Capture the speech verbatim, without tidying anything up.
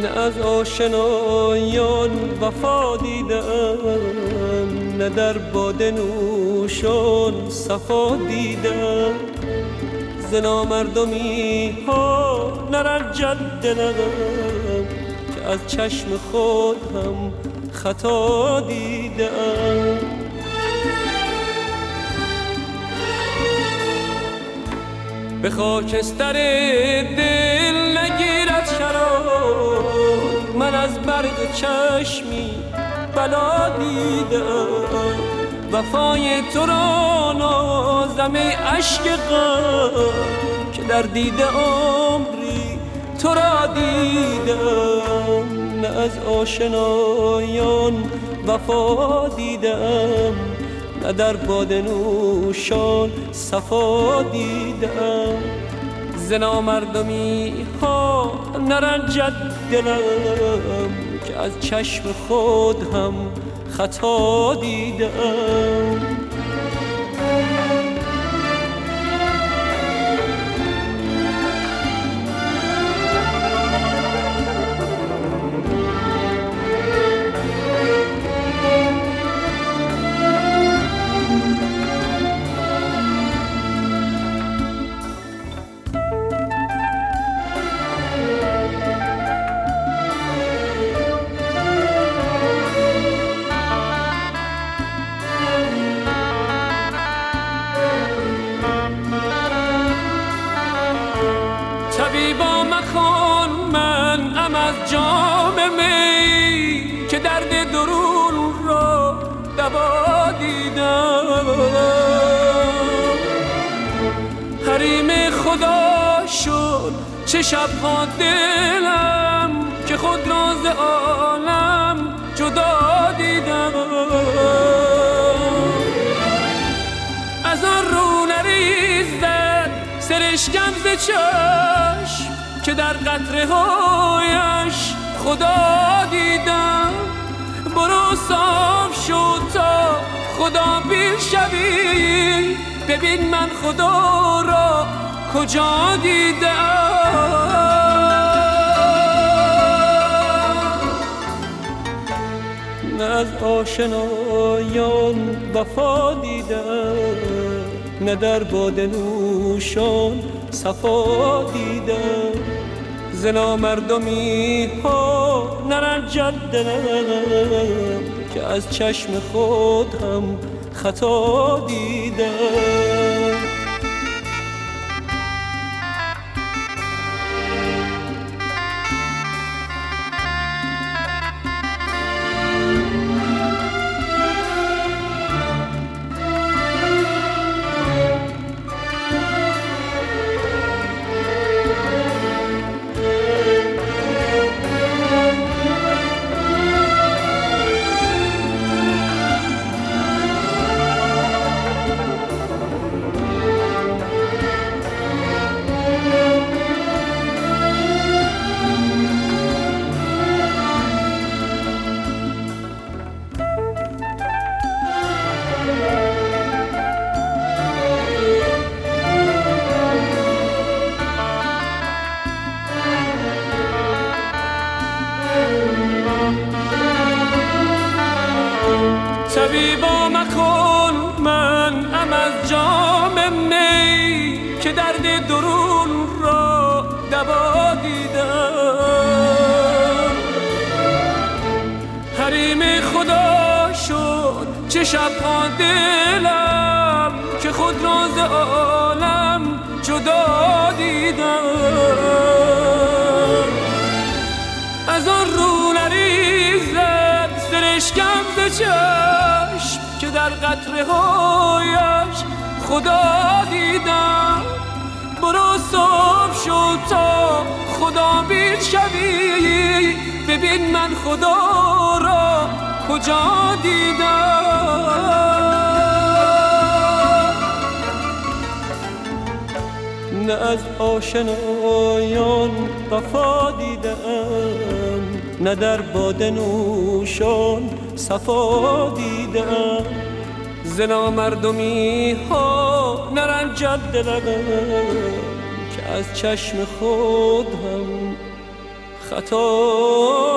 نه از آشنایان وفا دیدم، نه در باده نوشان صفا دیدم. ز نامردمی ها نرنجد دلم که از چشم خود هم خطا دیدم. به خاکستر دل نگیرد شراب، من از برق چشمی بلا دیدم. وفای تو را نازم ای عشق غم که در دیده عمری تو را دیدم. نه از آشنایان وفا دیدم، نه در باده نوشان صفا دیدم. ز نامردمی ها نرنجد دلم که از چشم خود هم خطا دیدم. طبیبا مکن من ام از جام می که درد درون را دوا دیدم. حریم خدا شد چه شبها دلم که خود را ز عالم جدا دیدم. از آن رو نریزد سرشکم ز چشم که در قطره هایش خدا دیدم. برو صاف شو تا خدا بین شوی، ببین من خدا را کجا دیدم. نه از آشنایان وفا دیدم، نه در باده نوشان صفا دیدم. ز نامردمی ها نرنجد دلم که از چشم خود هم خطا دیدم. طبیبا مکن من ام از جام می که درد درون را دوا دیدم. حریم خدا شد چه شبها دلم که خود را ز عالم جدا دیدم. از آن رو نریزد سرشکم ز چشم که در قطره هایش خدا دیدم. برو صاف شو تا خدا بین شوی، ببین من خدا را کجا دیدم. نه از آشنایان وفا دیدم، نه در باده نوشان صفا دیدم. ز نامردمی ها نرنجد دلم که از چشم خود هم خطا